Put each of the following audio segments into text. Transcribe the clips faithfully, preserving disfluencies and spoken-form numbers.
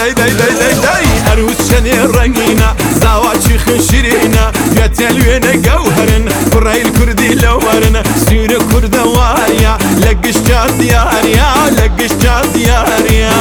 دای دای دای دای دای عروس شنی رنگینا زاواچی خشرینا یا تلوین جوهرن قريل كردي لورن سير كرد واريا لقش جاد ياريا لقش جاد ياريا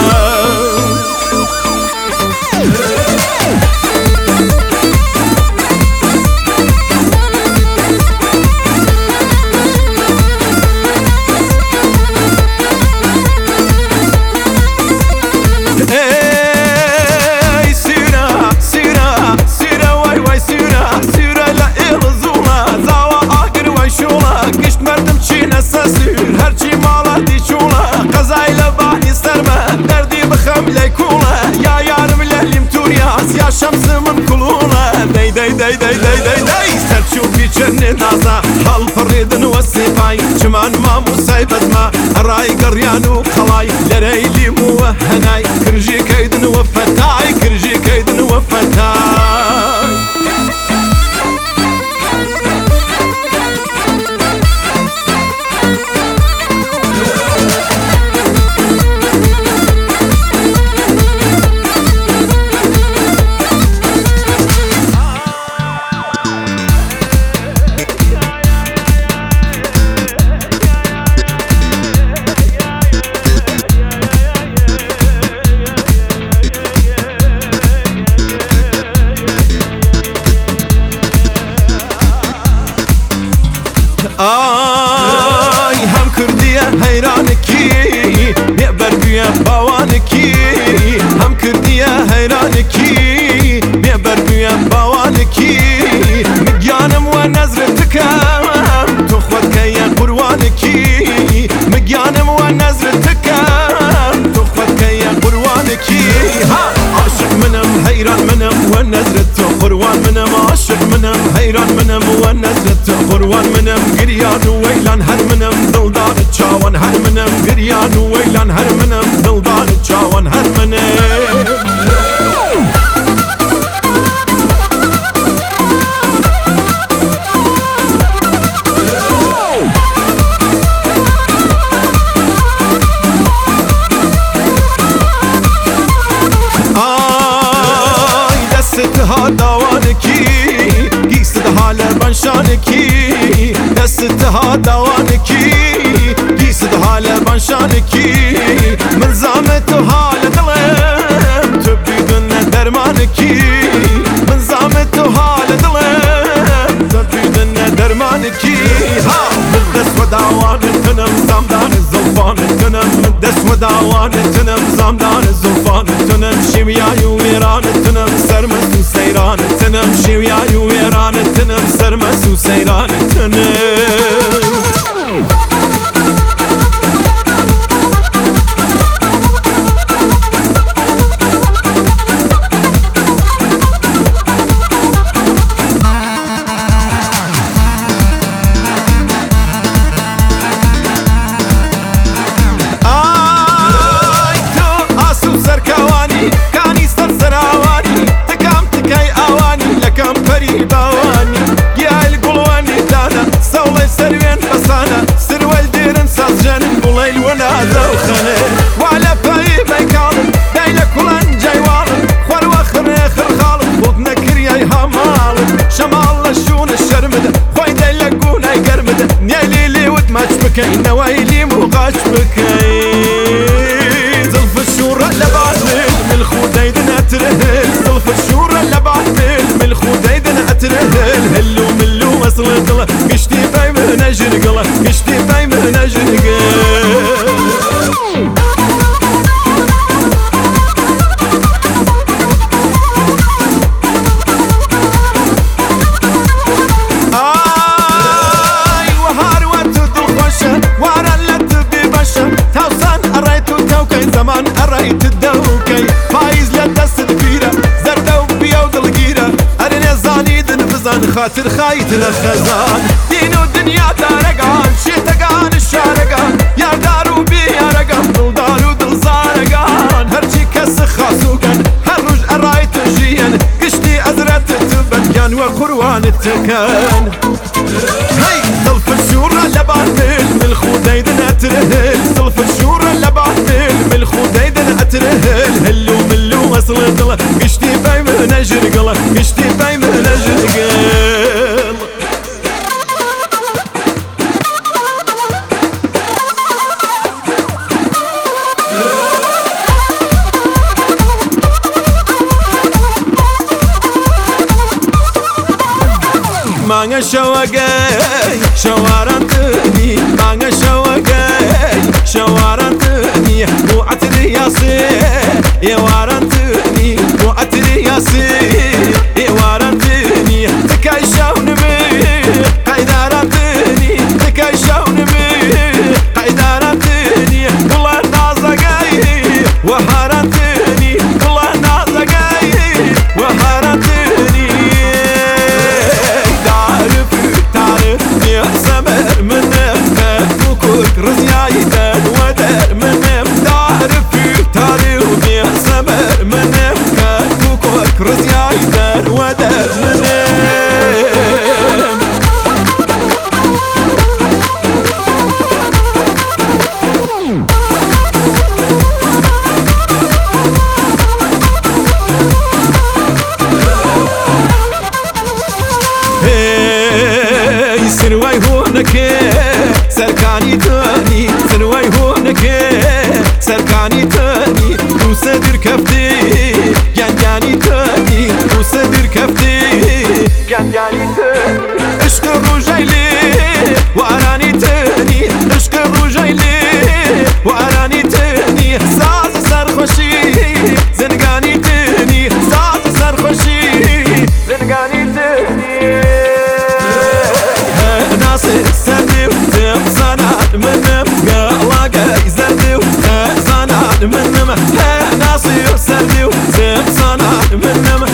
هرچی مالا دیچولا قضای لبانی سرمه دردی بخم لیکولا یا یارم للیم توریاز یا شمس من کلولا دی دی دی دی دی دی دی سرچو پیچرنی نازا حال فریدن و سیپای چمان ما مصیبت ما رای گریان و خلای لریلی مو هنای کرجی کیدن و فتای کرجی کیدن و فتای آی هم کردیه حیرانکی بیبر بیه باوانکی هم کردیه حیرانکی بیبر بیه باوانکی مگیانم و نظرتکم تو خود که یه قروانکی مگیانم و نظرتکم تو خود که یه قروانکی عاشق منم حیران منم و نظرت تو قروان منم عاشق منم حیران منم و نظرت تو قروان منم گریان و ویلان هر منم دلدار چاوان هر منم گریان و ویلان هر منم دلدار چاوان هر منم دستها دوانکی گیست حال بنشانکی دستها دوانکی گیست حال بنشانکی منظامت حال دلم تو بیدن درمانکی منظامت حال دلم تو بیدن درمانکی ها دست و دوان تنم زمدان زلفان تنم دست و دوان تنم زمدان زلفان تنم شیمیای و ایران تنم سرمس و سیران تنم شیمیای و ایران تنم سرمس و سیران تنم وعلى باي بيكالم دايلة كلان جايوالم خوار واخر اخر خالم بوضنا كرياي هامالم شمال الشون الشرمدة خوي دايلة قونا يقرمدة نيالي لي وتماتش بكي نوايلي موغاش بكي زلف الشورة لبعثل من الخودايدن اترهل زلف الشورة لبعثل من الخودايدن اترهل هلو ملو وصل قلة قشتي باي من اجر قلة قشتي باي من اجر قلة زمان قريت الدوكي فايز لدست دفيرة زردة وبيا ودلقيرة أرني زاني دنفزان خاطر خايت الخزان دين ودنيا تارقان شيتقان الشارقان يا دار وبي يا رقم دل دار ودل زارقان هرشي كس خاسوكن هرج قريت جيان قشتي أزرت تبكان وقروان التكان هاي صلف الشورة لبعثل من الخودايدن أترهل صلف الشورة لبعثل من الخودايدن أترهل هلو ملو وصل دل قشتي باي من أجرقل قشتي باي من أجرقل مانگا شواگای شوارندنی مانگا شواگای شوارندنی بو عطر یاسی یوارندنی بو عطر یاسی یوارندنی تکای شون بی قیدارندنی تکای شون بی قیدارندنی بلا نازگای وهارندنی بلا نازگای وهارندنی رزيايدن ودر منم تعرفي تاريخ يا سمر منم كوكوك رزيايدن ودر منم هي سنواي هونك سركاني تاني سنواي هونك سركاني تاني وصدر كفتي جنجاني تاني وصدر كفتي جنجاني تاني عشق الرجيلي وأراني تاني عشق الرجيلي وأراني تاني ساز سرخوشي زنقاني تاني ساز سرخوشي زنقاني تاني ناصر سردي زناد منم قلاقي زردي زناد منم ناصر سردي زناد منم